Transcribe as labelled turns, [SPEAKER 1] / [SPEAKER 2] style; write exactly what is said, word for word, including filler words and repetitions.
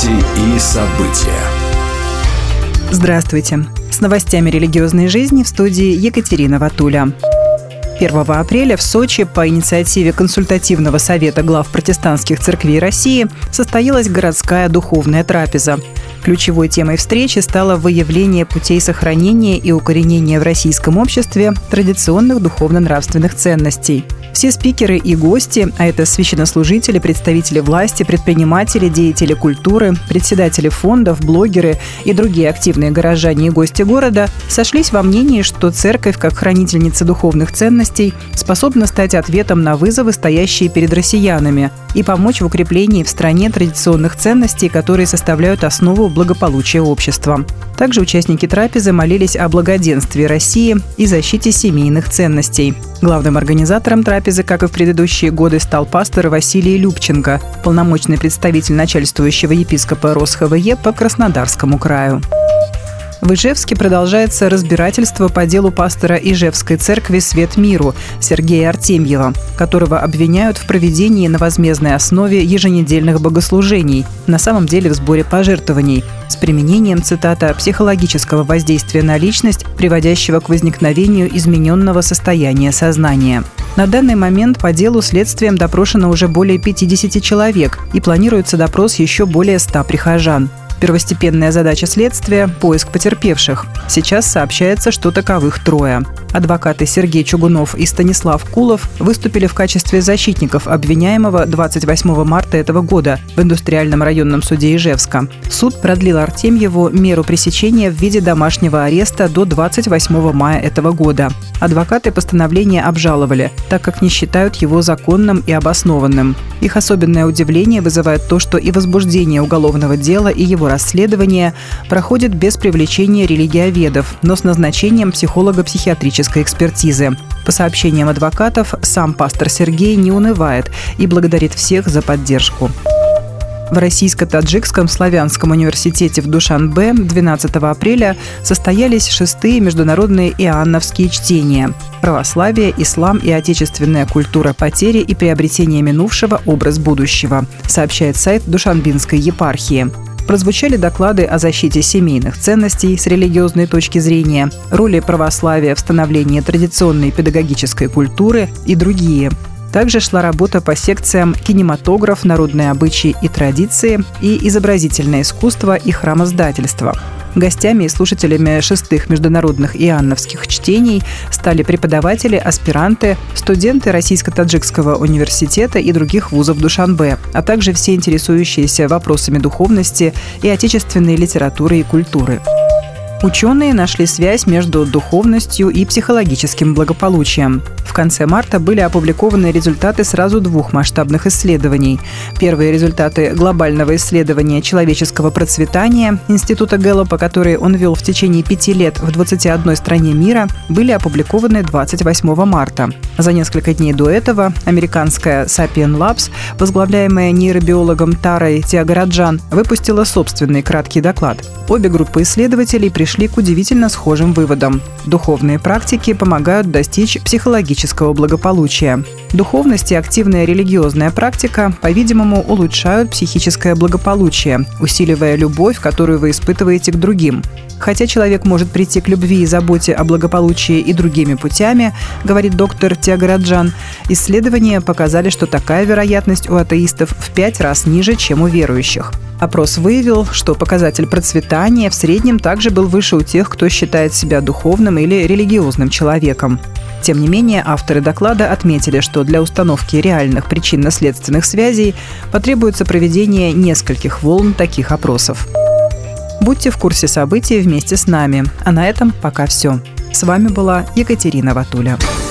[SPEAKER 1] Новости и события.
[SPEAKER 2] Здравствуйте. С новостями религиозной жизни в студии Екатерина Ватуля. первого апреля в Сочи по инициативе Консультативного совета глав протестантских церквей России состоялась городская духовная трапеза. Ключевой темой встречи стало выявление путей сохранения и укоренения в российском обществе традиционных духовно-нравственных ценностей. Все спикеры и гости, а это священнослужители, представители власти, предприниматели, деятели культуры, председатели фондов, блогеры и другие активные горожане и гости города, сошлись во мнении, что церковь, как хранительница духовных ценностей, способна стать ответом на вызовы, стоящие перед россиянами, и помочь в укреплении в стране традиционных ценностей, которые составляют основу благополучия общества. Также участники трапезы молились о благоденствии России и защите семейных ценностей. Главным организатором трапезы, как и в предыдущие годы, стал пастор Василий Любченко, полномочный представитель начальствующего епископа РосХВЕ по Краснодарскому краю. В Ижевске продолжается разбирательство по делу пастора Ижевской церкви «Свет миру» Сергея Артемьева, которого обвиняют в проведении на возмездной основе еженедельных богослужений, на самом деле в сборе пожертвований, с применением, цитата, «психологического воздействия на личность, приводящего к возникновению измененного состояния сознания». На данный момент по делу следствием допрошено уже более пятидесяти человек и планируется допрос еще более ста прихожан. Первостепенная задача следствия – поиск потерпевших. Сейчас сообщается, что таковых трое. Адвокаты Сергей Чугунов и Станислав Кулов выступили в качестве защитников обвиняемого двадцать восьмого марта этого года в Индустриальном районном суде Ижевска. Суд продлил Артемьеву меру пресечения в виде домашнего ареста до двадцать восьмого мая этого года. Адвокаты постановление обжаловали, так как не считают его законным и обоснованным. Их особенное удивление вызывает то, что и возбуждение уголовного дела, и его расследование проходит без привлечения религиоведов, но с назначением психолого-психиатрической экспертизы. По сообщениям адвокатов, сам пастор Сергей не унывает и благодарит всех за поддержку. В Российско-Таджикском славянском университете в Душанбе двенадцатого апреля состоялись шестые международные иоанновские чтения «Православие, ислам и отечественная культура, потери и приобретение минувшего, образ будущего», сообщает сайт Душанбинской епархии. Прозвучали доклады о защите семейных ценностей с религиозной точки зрения, роли православия в становлении традиционной педагогической культуры и другие. Также шла работа по секциям «Кинематограф, народные обычаи и традиции» и «Изобразительное искусство и храмоздательство». Гостями и слушателями шестых международных иоанновских чтений стали преподаватели, аспиранты, студенты Российско-Таджикского университета и других вузов Душанбе, а также все интересующиеся вопросами духовности и отечественной литературы и культуры. Ученые нашли связь между духовностью и психологическим благополучием. В конце марта были опубликованы результаты сразу двух масштабных исследований. Первые результаты глобального исследования человеческого процветания Института Гэллопа, которые он вел в течение пяти лет в двадцати одной стране мира, были опубликованы двадцать восьмого марта. За несколько дней до этого американская Sapien Labs, возглавляемая нейробиологом Тарой Тиагараджан, выпустила собственный краткий доклад. Обе группы исследователей пришли к удивительно схожим выводам. Духовные практики помогают достичь психологического благополучия. Духовность и активная религиозная практика, по-видимому, улучшают психическое благополучие, усиливая любовь, которую вы испытываете к другим. Хотя человек может прийти к любви и заботе о благополучии и другими путями, говорит доктор Тиагараджан, исследования показали, что такая вероятность у атеистов в пять раз ниже, чем у верующих. Опрос выявил, что показатель процветания в среднем также был выше у тех, кто считает себя духовным или религиозным человеком. Тем не менее, авторы доклада отметили, что для установки реальных причинно-следственных связей потребуется проведение нескольких волн таких опросов. Будьте в курсе событий вместе с нами. А на этом пока все. С вами была Екатерина Ватуля.